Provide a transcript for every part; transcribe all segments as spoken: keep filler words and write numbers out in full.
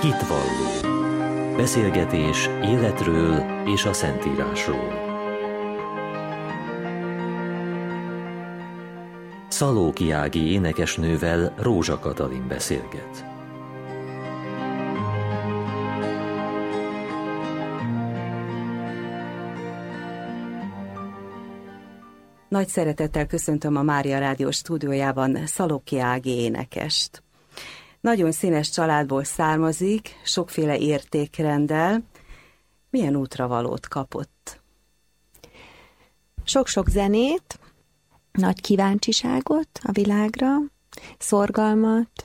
Hitvalló. Beszélgetés életről és a Szentírásról. Szalóki Ági énekesnővel Rózsa Katalin beszélget. Nagy szeretettel köszöntöm a Mária Rádió stúdiójában Szalóki Ági énekest. Nagyon színes családból származik, sokféle értékrenddel. Milyen útravalót kapott? Sok-sok zenét, nagy kíváncsiságot a világra, szorgalmat,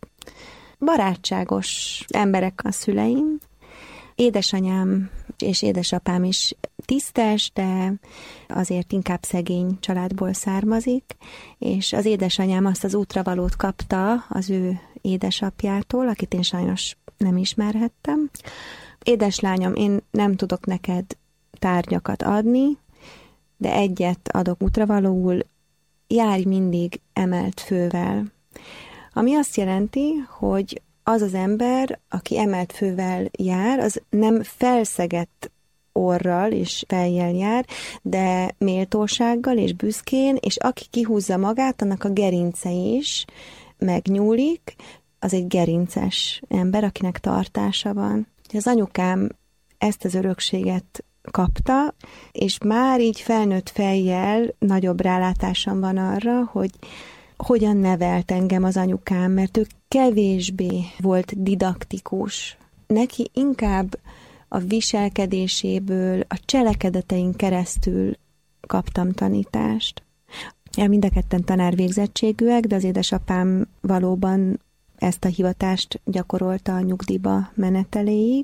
barátságos emberek a szüleim. Édesanyám és édesapám is tisztes, de azért inkább szegény családból származik, és az édesanyám azt az útravalót kapta az ő édesapjától, akit én sajnos nem ismerhettem. Édeslányom, én nem tudok neked tárgyakat adni, de egyet adok útravalóul, járj mindig emelt fővel. Ami azt jelenti, hogy az az ember, aki emelt fővel jár, az nem felszegett orral és fejjel jár, de méltósággal és büszkén, és aki kihúzza magát, annak a gerince is megnyúlik, az egy gerinces ember, akinek tartása van. Az anyukám ezt az örökséget kapta, és már így felnőtt fejjel nagyobb rálátásom van arra, hogy hogyan nevelt engem az anyukám, mert ő kevésbé volt didaktikus. Neki inkább a viselkedéséből, a cselekedetein keresztül kaptam tanítást. Mind a ketten tanárvégzettségűek, de az édesapám valóban ezt a hivatást gyakorolta a nyugdíjba meneteléig.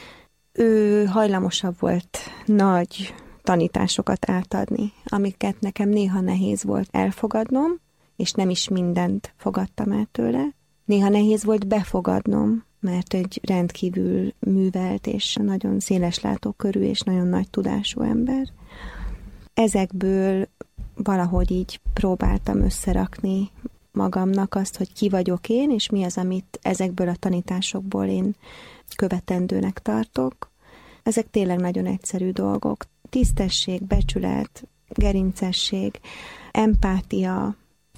Ő hajlamosabb volt nagy tanításokat átadni, amiket nekem néha nehéz volt elfogadnom, és nem is mindent fogadtam el tőle. Néha nehéz volt befogadnom, mert egy rendkívül művelt és nagyon széleslátókörű és nagyon nagy tudású ember. Ezekből valahogy így próbáltam összerakni magamnak azt, hogy ki vagyok én, és mi az, amit ezekből a tanításokból én követendőnek tartok. Ezek tényleg nagyon egyszerű dolgok. Tisztesség, becsület, gerincesség, empátia,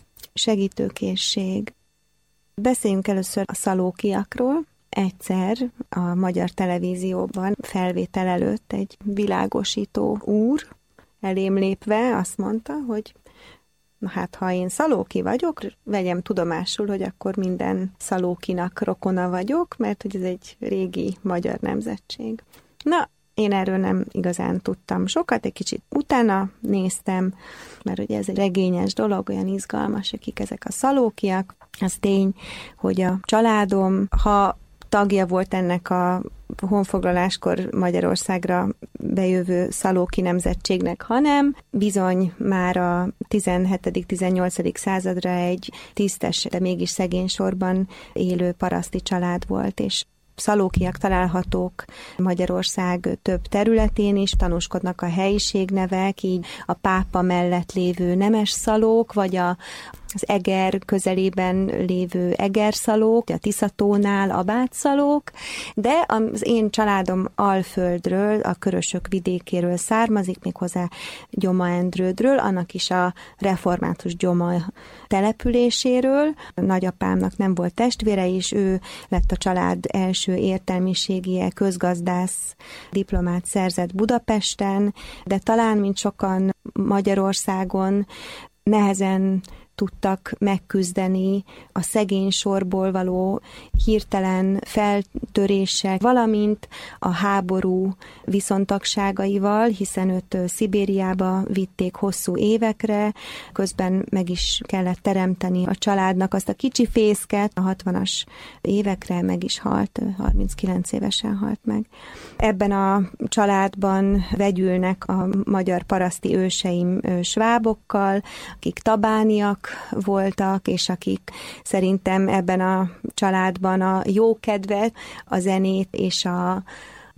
segítőkészség. Beszéljünk először a szalókiakról. Egyszer a magyar televízióban felvétel előtt egy világosító úr elém lépve azt mondta, hogy na hát, ha én szalóki vagyok, vegyem tudomásul, hogy akkor minden szalókinak rokona vagyok, mert hogy ez egy régi magyar nemzetség. Na, én erről nem igazán tudtam sokat, egy kicsit utána néztem, mert ugye ez egy regényes dolog, olyan izgalmas, akik ezek a szalókiak. Az tény, hogy a családom, ha tagja volt ennek a honfoglaláskor Magyarországra bejövő szalóki nemzetségnek, hanem bizony már a tizenhetedik-tizennyolcadik századra egy tisztes, de mégis szegény sorban élő paraszti család volt, és szalókiak találhatók Magyarország több területén is, tanúskodnak a helyiségnevek, így a pápa mellett lévő nemes szalók, vagy a az Eger közelében lévő egerszalók, a Tiszatónál abátszalók, de az én családom Alföldről, a Körösök vidékéről származik, méghozzá Gyoma-Endrődről, annak is a református Gyoma településéről. Nagyapámnak nem volt testvére, és ő lett a család első értelmiségie, közgazdász diplomát szerzett Budapesten, de talán, mint sokan Magyarországon, nehezen tudtak megküzdeni a szegény sorból való hirtelen feltöréssel, valamint a háború viszontagságaival, hiszen őt Szibériába vitték hosszú évekre, közben meg is kellett teremteni a családnak azt a kicsi fészket, a hatvanas évekre meg is halt, harminckilenc évesen halt meg. Ebben a családban vegyülnek a magyar paraszti őseim svábokkal, akik tabániak voltak, és akik szerintem ebben a családban a jókedvet, a zenét és a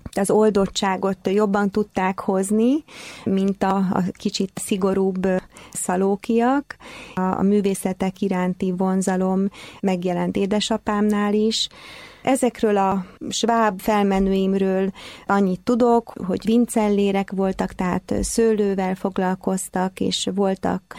az oldottságot jobban tudták hozni, mint a, a kicsit szigorúbb szalókiak. A, a művészetek iránti vonzalom megjelent édesapámnál is. Ezekről a sváb felmenőimről annyit tudok, hogy vincellérek voltak, tehát szőlővel foglalkoztak, és voltak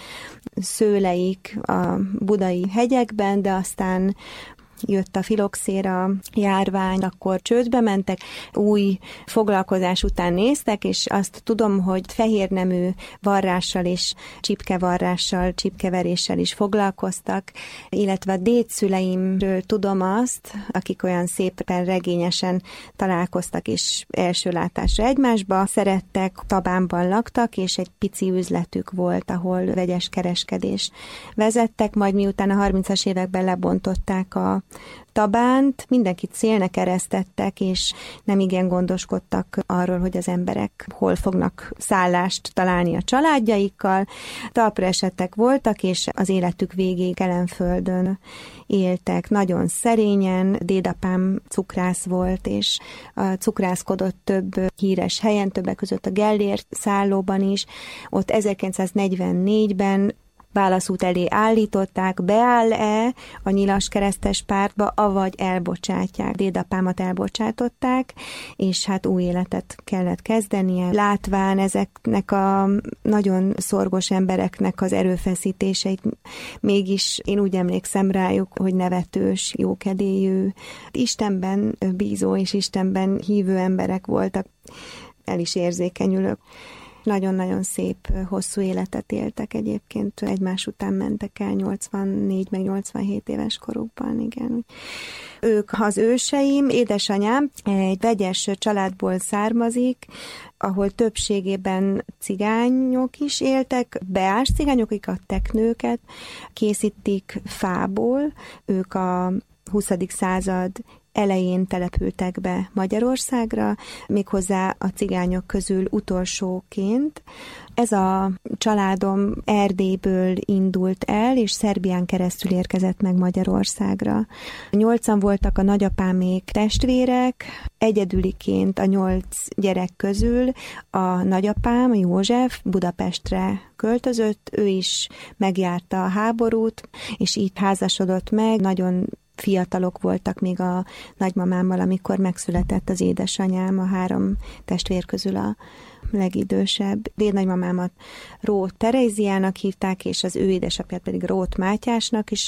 szőleik a budai hegyekben, de aztán jött a filoxéra járvány, akkor csődbe mentek, új foglalkozás után néztek, és azt tudom, hogy fehérnemű varrással és csipkevarrással, csipkeveréssel is foglalkoztak, illetve a dédszüleimről tudom azt, akik olyan szépen regényesen találkoztak, és első látásra egymásba szerettek, Tabánban laktak, és egy pici üzletük volt, ahol vegyes kereskedés vezettek, majd miután a harmincas években lebontották a Tabánt, mindenkit szélnek eresztettek, és nem igen gondoskodtak arról, hogy az emberek hol fognak szállást találni a családjaikkal. Talpra esettek voltak, és az életük végéig Kelenföldön éltek. Nagyon szerényen, dédapám cukrász volt, és cukrászkodott több híres helyen, többek között a Gellért szállóban is. Ott ezerkilencszáznegyvennégyben válaszút elé állították, beáll-e a Nyilas Keresztes Pártba, avagy elbocsátják. Dédapámat elbocsátották, és hát új életet kellett kezdenie. Látván ezeknek a nagyon szorgos embereknek az erőfeszítéseit, mégis én úgy emlékszem rájuk, hogy nevetős, jókedélyű, Istenben bízó és Istenben hívő emberek voltak. El is érzékenyülök. Nagyon-nagyon szép, hosszú életet éltek egyébként, egymás után mentek el nyolcvannégy meg nyolcvanhét éves korukban, igen. Ők az őseim, édesanyám egy vegyes családból származik, ahol többségében cigányok is éltek, beás cigányok, akik a teknőket készítik fából, ők a huszadik század elején települtek be Magyarországra, méghozzá a cigányok közül utolsóként. Ez a családom Erdélyből indult el, és Szerbián keresztül érkezett meg Magyarországra. Nyolcan voltak a nagyapámék testvérek, egyedüliként a nyolc gyerek közül a nagyapám, József Budapestre költözött, ő is megjárta a háborút, és így házasodott meg, nagyon fiatalok voltak még a nagymamámmal, amikor megszületett az édesanyám, a három testvér közül a legidősebb. Dédnagymamámat Róth Teréziának hívták, és az ő édesapját pedig Róth Mátyásnak, és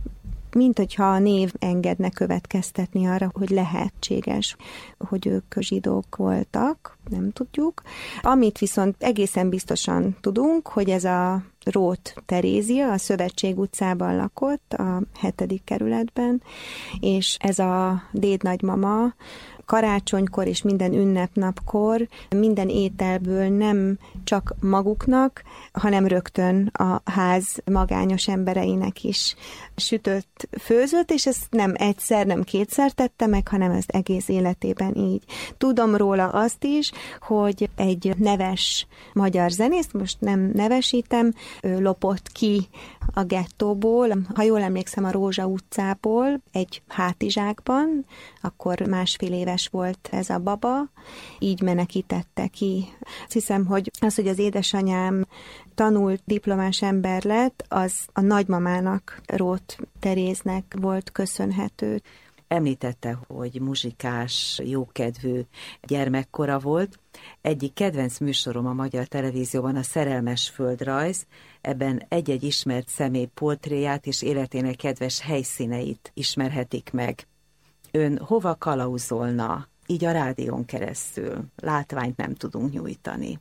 mint hogyha a név engedne következtetni arra, hogy lehetséges, hogy ők zsidók voltak, nem tudjuk. Amit viszont egészen biztosan tudunk, hogy ez a Róth Terézia a Szövetség utcában lakott, a hetedik kerületben, és ez a dédnagymama karácsonykor és minden ünnepnapkor minden ételből nem csak maguknak, hanem rögtön a ház magányos embereinek is sütött, főzött, és ezt nem egyszer, nem kétszer tette meg, hanem ezt egész életében így. Tudom róla azt is, hogy egy neves magyar zenész, most nem nevesítem, ő lopott ki a gettóból, ha jól emlékszem, a Rózsa utcából egy hátizsákban, akkor másfél éves volt ez a baba, így menekítette ki. Azt hiszem, hogy az, hogy az édesanyám tanult, diplomás ember lett, az a nagymamának, Róth Teréznek volt köszönhető. Említette, hogy muzsikás, jókedvű gyermekkora volt. Egyik kedvenc műsorom a Magyar Televízióban a Szerelmes földrajz, ebben egy-egy ismert személy portréját és életének kedves helyszíneit ismerhetik meg. Ön hova kalauzolna, így a rádión keresztül? Látványt nem tudunk nyújtani.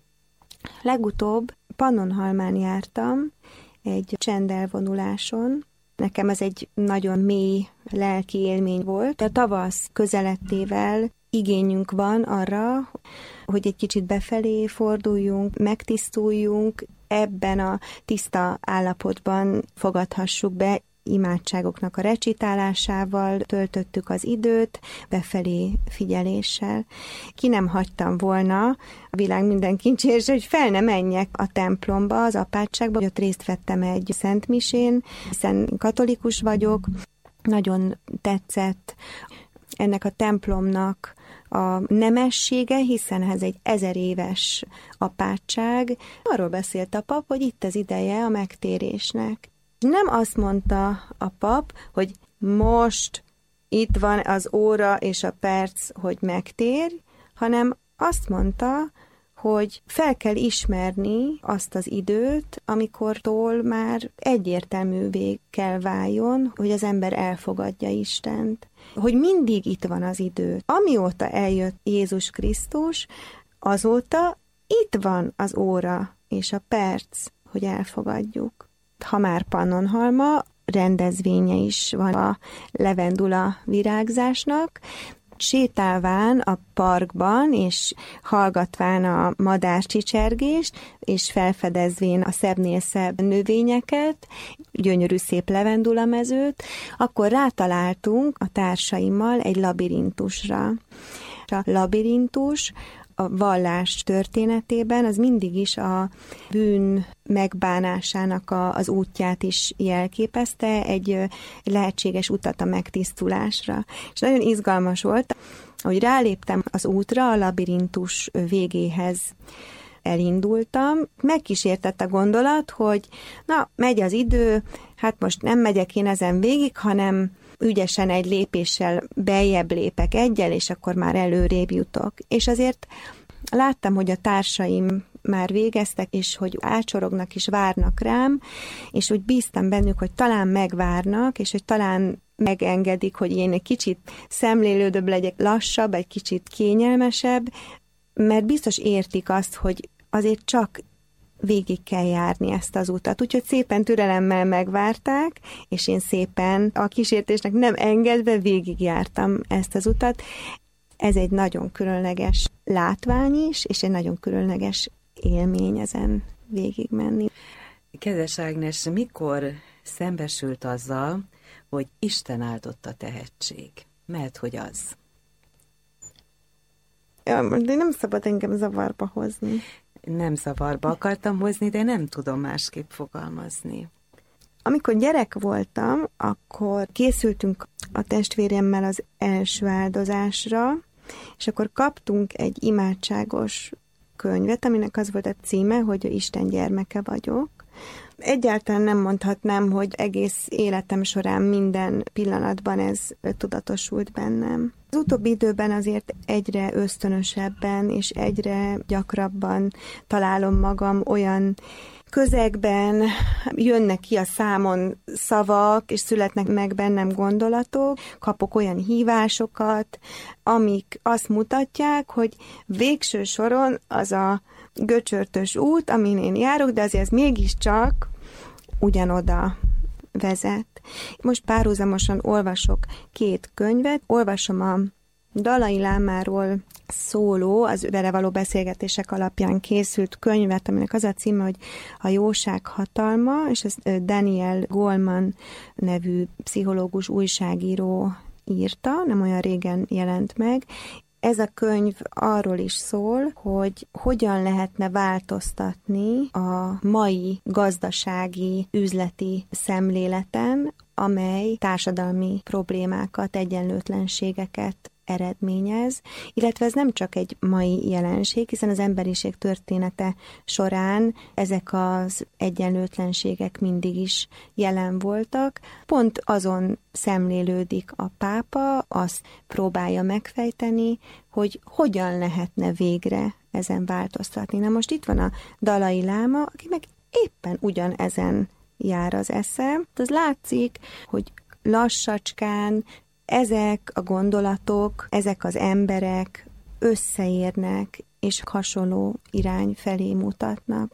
Legutóbb Pannonhalmán jártam egy csendelvonuláson. Nekem ez egy nagyon mély lelki élmény volt. A tavasz közelettével igényünk van arra, hogy egy kicsit befelé forduljunk, megtisztuljunk, ebben a tiszta állapotban fogadhassuk be, imádságoknak a recitálásával töltöttük az időt, befelé figyeléssel. Ki nem hagytam volna a világ minden kincsért, hogy fel ne menjek a templomba, az apátságba, hogy ott részt vettem egy szentmisén, hiszen katolikus vagyok. Nagyon tetszett ennek a templomnak a nemessége, hiszen ez egy ezer éves apátság. Arról beszélt a pap, hogy itt az ideje a megtérésnek. Nem azt mondta a pap, hogy most itt van az óra és a perc, hogy megtérj, hanem azt mondta, hogy fel kell ismerni azt az időt, amikortól már egyértelművé kell váljon, hogy az ember elfogadja Istent. Hogy mindig itt van az idő. Amióta eljött Jézus Krisztus, azóta itt van az óra és a perc, hogy elfogadjuk. Ha már Pannonhalma, rendezvénye is van a levendula virágzásnak, sétálván a parkban, és hallgatván a madárcsicsergést, és felfedezvén a szebbnél szebb növényeket, gyönyörű szép levendulamezőt, akkor rátaláltunk a társaimmal egy labirintusra. A labirintus a vallás történetében az mindig is a bűn megbánásának a, az útját is jelképezte, egy lehetséges utat a megtisztulásra. És nagyon izgalmas volt, hogy ráléptem az útra, a labirintus végéhez elindultam. Megkísértett a gondolat, hogy na, megy az idő, hát most nem megyek én ezen végig, hanem ügyesen egy lépéssel beljebb lépek egyel, és akkor már előrébb jutok. És azért láttam, hogy a társaim már végeztek, és hogy ácsorognak és várnak rám, és úgy bíztam bennük, hogy talán megvárnak, és hogy talán megengedik, hogy én egy kicsit szemlélődőbb legyek, lassabb, egy kicsit kényelmesebb, mert biztos értik azt, hogy azért csak végig kell járni ezt az utat. Úgyhogy szépen türelemmel megvárták, és én szépen a kísértésnek nem engedve végigjártam ezt az utat. Ez egy nagyon különleges látvány is, és egy nagyon különleges élmény ezen végigmenni. Kedves Ágnes, mikor szembesült azzal, hogy Isten áldott a tehetség? Mert hogy az? Ja, de nem szabad engem zavarba hozni. Nem zavarba akartam hozni, de nem tudom másképp fogalmazni. Amikor gyerek voltam, akkor készültünk a testvéremmel az első áldozásra, és akkor kaptunk egy imádságos könyvet, aminek az volt a címe, hogy Isten gyermeke vagyok. Egyáltalán nem mondhatnám, hogy egész életem során minden pillanatban ez tudatosult bennem. Az utóbbi időben azért egyre ösztönösebben és egyre gyakrabban találom magam olyan közegben, jönnek ki a számon szavak, és születnek meg bennem gondolatok, kapok olyan hívásokat, amik azt mutatják, hogy végső soron az a göcsörtös út, amin én járok, de azért ez mégiscsak ugyanoda vezet. Most párhuzamosan olvasok két könyvet, olvasom a Dalai Lámáról szóló, az vele való beszélgetések alapján készült könyvet, aminek az a címe, hogy A jóság hatalma, és ez Daniel Goleman nevű pszichológus, újságíró írta, nem olyan régen jelent meg. Ez a könyv arról is szól, hogy hogyan lehetne változtatni a mai gazdasági, üzleti szemléleten, amely társadalmi problémákat, egyenlőtlenségeket eredményez, illetve ez nem csak egy mai jelenség, hiszen az emberiség története során ezek az egyenlőtlenségek mindig is jelen voltak. Pont azon szemlélődik a pápa, azt próbálja megfejteni, hogy hogyan lehetne végre ezen változtatni. Na most itt van a Dalai Láma, aki meg éppen ugyanezen jár az esze. Az látszik, hogy lassacskán ezek a gondolatok, ezek az emberek összeérnek, és hasonló irány felé mutatnak.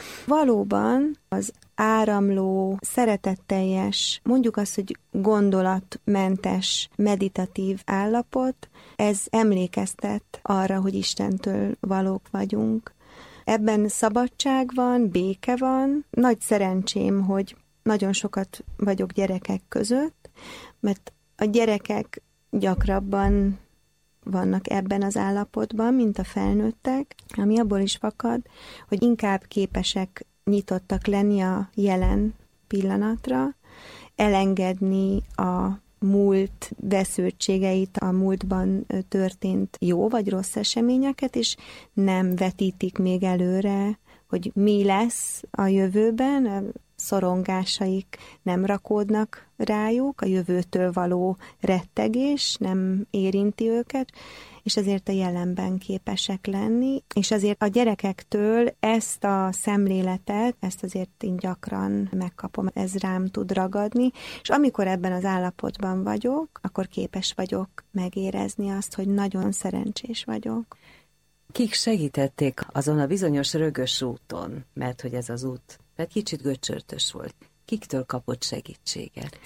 Valóban az áramló, szeretetteljes, mondjuk azt, hogy gondolatmentes, meditatív állapot, ez emlékeztet arra, hogy Istentől valók vagyunk. Ebben szabadság van, béke van. Nagy szerencsém, hogy nagyon sokat vagyok gyerekek között, mert a gyerekek gyakrabban vannak ebben az állapotban, mint a felnőttek, ami abból is fakad, hogy inkább képesek nyitottak lenni a jelen pillanatra, elengedni a múlt veszültségeit, a múltban történt jó vagy rossz eseményeket, és nem vetítik még előre, hogy mi lesz a jövőben, a szorongásaik nem rakódnak rájuk, a jövőtől való rettegés nem érinti őket, és ezért a jelenben képesek lenni, és azért a gyerekektől ezt a szemléletet, ezt azért én gyakran megkapom, ez rám tud ragadni, és amikor ebben az állapotban vagyok, akkor képes vagyok megérezni azt, hogy nagyon szerencsés vagyok. Kik segítették azon a bizonyos rögös úton, mert hogy ez az út, mert kicsit göcsörtös volt. Kiktől kapott segítséget?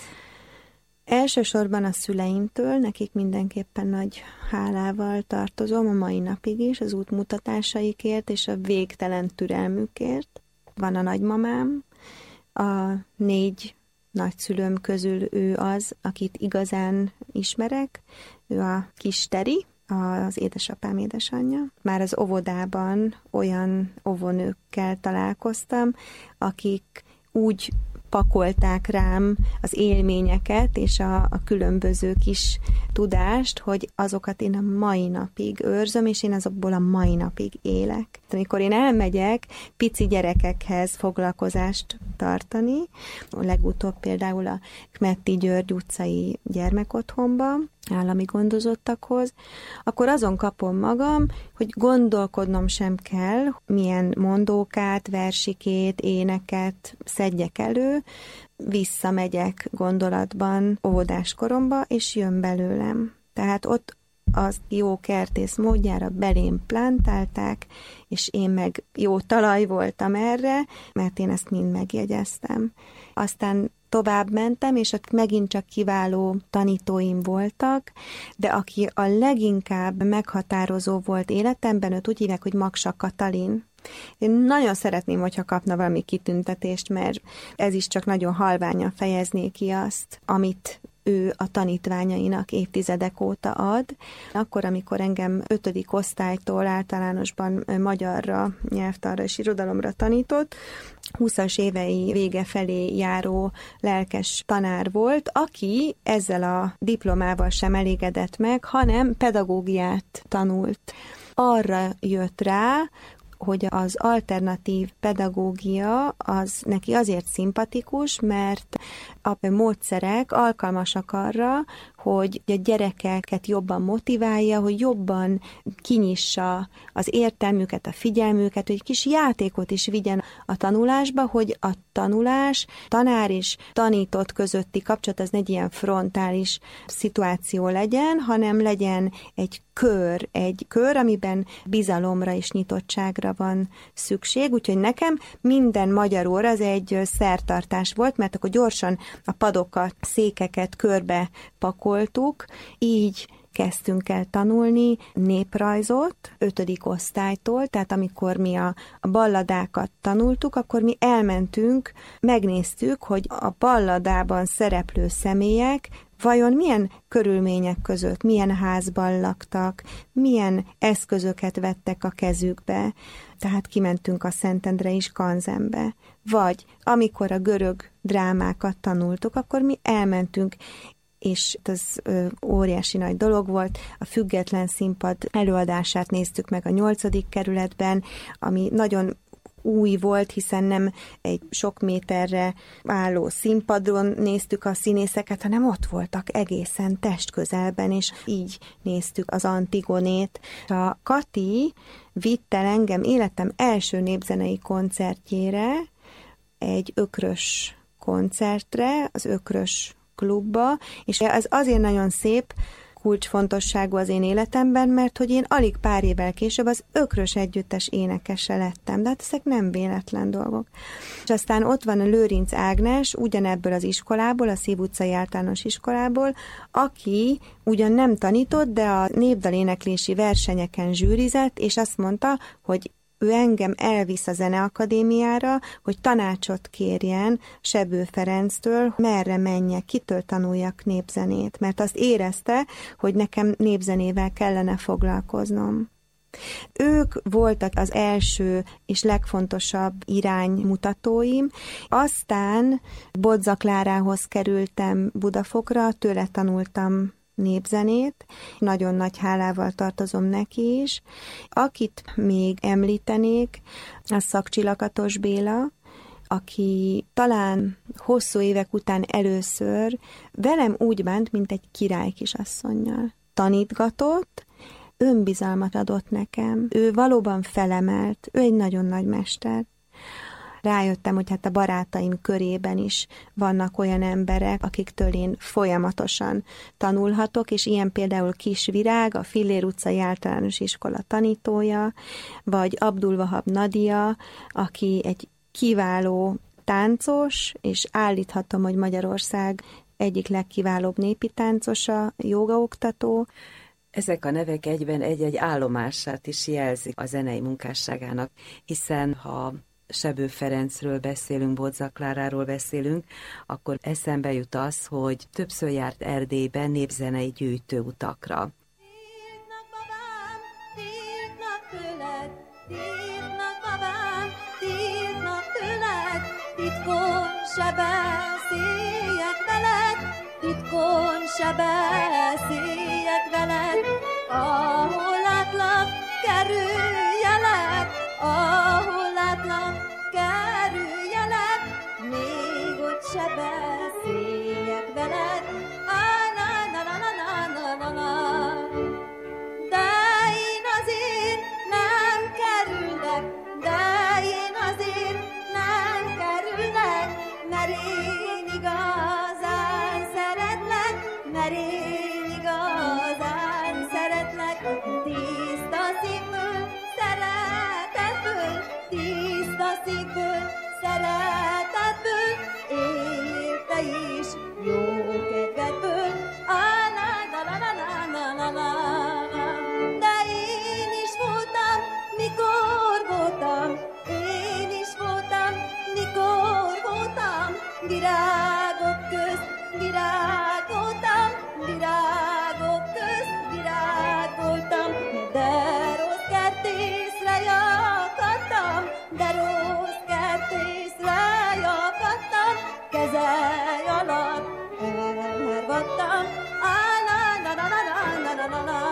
Elsősorban a szüleimtől, nekik mindenképpen nagy hálával tartozom a mai napig is, az útmutatásaikért és a végtelen türelmükért. Van a nagymamám, a négy nagyszülőm közül ő az, akit igazán ismerek, ő a kis Teri, az édesapám édesanyja. Már az óvodában olyan óvónőkkel találkoztam, akik úgy pakolták rám az élményeket és a, a különböző kis tudást, hogy azokat én a mai napig őrzöm, és én azokból a mai napig élek. Amikor én elmegyek pici gyerekekhez foglalkozást tartani, legutóbb például a Kmetti György utcai gyermekotthonba, állami gondozottakhoz, akkor azon kapom magam, hogy gondolkodnom sem kell, milyen mondókát, versikét, éneket szedjek elő, visszamegyek gondolatban óvodás koromba, és jön belőlem. Tehát ott az jó kertész módjára belém plántálták, és én meg jó talaj voltam erre, mert én ezt mind megjegyeztem. Aztán tovább mentem, és ott megint csak kiváló tanítóim voltak, de aki a leginkább meghatározó volt életemben, őt úgy hívják, hogy Maksa Katalin. Én nagyon szeretném, hogyha kapna valami kitüntetést, mert ez is csak nagyon halványan fejezné ki azt, amit ő a tanítványainak évtizedek óta ad. Akkor, amikor engem ötödik osztálytól általánosban magyarra, nyelvtanra és irodalomra tanított, húszas évei vége felé járó lelkes tanár volt, aki ezzel a diplomával sem elégedett meg, hanem pedagógiát tanult. Arra jött rá, hogy az alternatív pedagógia az neki azért szimpatikus, mert a módszerek alkalmasak arra, hogy a gyerekeket jobban motiválja, hogy jobban kinyissa az értelmüket, a figyelmüket, hogy egy kis játékot is vigyen a tanulásba, hogy a tanulás, tanár és tanított közötti kapcsolat az ne egy ilyen frontális szituáció legyen, hanem legyen egy kör, egy kör, amiben bizalomra és nyitottságra van szükség, úgyhogy nekem minden magyar óra az egy szertartás volt, mert akkor gyorsan a padokat, székeket körbe pakoltuk, így kezdtünk el tanulni néprajzot ötödik osztálytól, tehát amikor mi a, a balladákat tanultuk, akkor mi elmentünk, megnéztük, hogy a balladában szereplő személyek vajon milyen körülmények között, milyen házban laktak, milyen eszközöket vettek a kezükbe. Tehát kimentünk a Szentendrei Skanzenbe. Vagy amikor a görög drámákat tanultuk, akkor mi elmentünk, és ez ö, óriási nagy dolog volt. A Független Színpad előadását néztük meg a nyolcadik kerületben, ami nagyon új volt, hiszen nem egy sok méterre álló színpadon néztük a színészeket, hanem ott voltak egészen testközelben, és így néztük az Antigonét. A Kati vitt el engem életem első népzenei koncertjére, egy ökrös koncertre, az Ökrös klubba, és ez azért nagyon szép, kulcsfontosságú az én életemben, mert hogy én alig pár évvel később az Ökrös együttes énekese lettem, de hát ezek nem véletlen dolgok. És aztán ott van a Lőrinc Ágnes, ugyanebből az iskolából, a Szív utcai általános iskolából, aki ugyan nem tanított, de a népdaléneklési versenyeken zsűrizett, és azt mondta, hogy ő engem elvisz a Zeneakadémiára, hogy tanácsot kérjen Sebő Ferenctől, merre menjek, kitől tanuljak népzenét, mert azt érezte, hogy nekem népzenével kellene foglalkoznom. Ők voltak az első és legfontosabb iránymutatóim. Aztán Bodza Klárához kerültem Budafokra, tőle tanultam népzenét, nagyon nagy hálával tartozom neki is. Akit még említenék, az Szakcsi Lakatos Béla, aki talán hosszú évek után először velem úgy bánt, mint egy király kisasszonnyal. Tanítgatott, önbizalmat adott nekem, ő valóban felemelt, ő egy nagyon nagy mester. Rájöttem, hogy hát a barátaim körében is vannak olyan emberek, akiktől én folyamatosan tanulhatok, és ilyen például Kis Virág, a Fillér utcai általános iskola tanítója, vagy Abdul Wahab Nadia, aki egy kiváló táncos, és állíthatom, hogy Magyarország egyik legkiválóbb népi táncosa, jógaoktató. Ezek a nevek egyben egy-egy állomását is jelzik a zenei munkásságának, hiszen ha Sebő Ferencről beszélünk, Bodza Kláráról beszélünk, akkor eszembe jut az, hogy többször járt Erdélyben népzenei gyűjtőutakra. Írnak babám, írnak tőled, írnak babám, írnak tőled, titkon se beszéljek veled, titkon se beszéljek veled, ahol látlak, kerüljelek, ahol látlak, kerüljelek, még ott se beszéljek veled, ah, na, na, na, na, na, na, na. De én azért nem kerülnek, de én azért nem kerülnek, mert én igazán szeretlek, mert én igazán szeretlek, tiszta szívből, szeretetből, tiszta szívből, szeretetből, érte is jó kedvedből, ah, na, na, na, na, na, na, na, na. De én is voltam, mikor voltam, én is voltam, mikor voltam, virágok közt, virágoltam, virágok közt, virág voltam, de rossz kertészre jakadtam, de rossz kertészre jakadtam, kezely alatt elhervadtam, ah, na, na, na, na, na, na, na, na.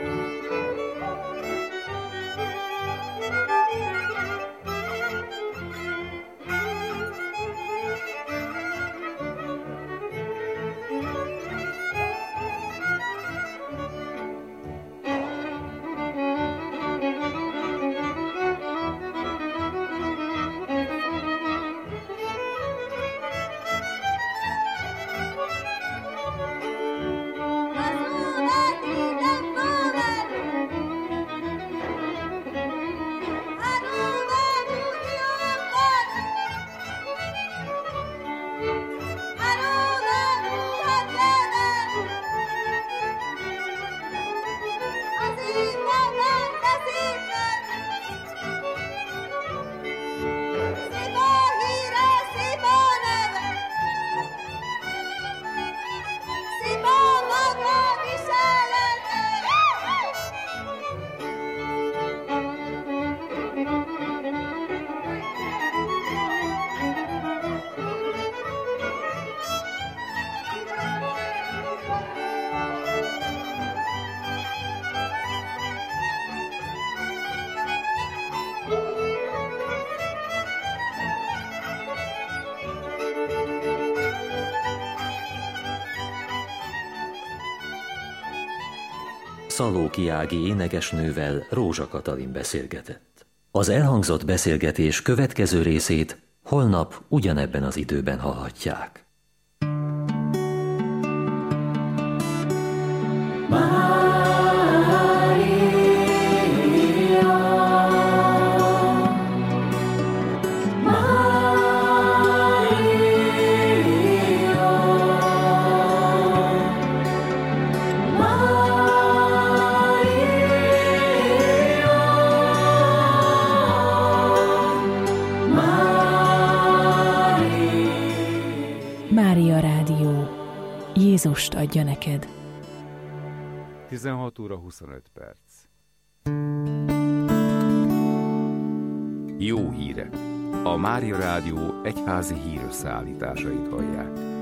Szalóki Ági énekesnővel Rózsa Katalin beszélgetett. Az elhangzott beszélgetés következő részét holnap ugyanebben az időben hallhatják. Mária Rádió. Jézust adja neked. tizenhat óra huszonöt perc. hírek. A Mária Rádió egyházi hírösszeállításait hallják.